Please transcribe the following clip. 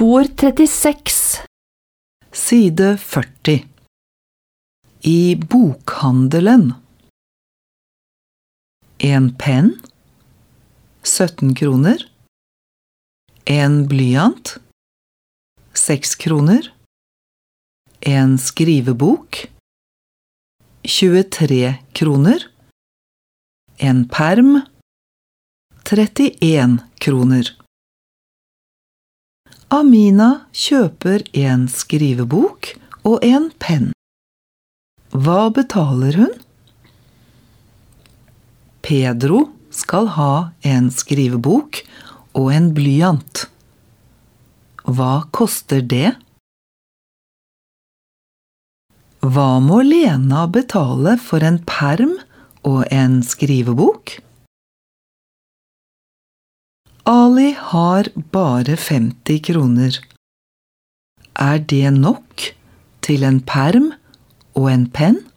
Spor 36. Side 40. I bokhandelen. En penn, 17 kroner. En blyant, 6 kroner. En skrivebok, 23 kroner. En perm, 31 kroner. Amina kjøper en skrivebok og en penn. Hva betaler hun? Pedro skal ha en skrivebok og en blyant. Hva koster det? Hva må Lena betale for en perm og en skrivebok? Ali har bare 50 kroner. Er det nok til en perm og en penn?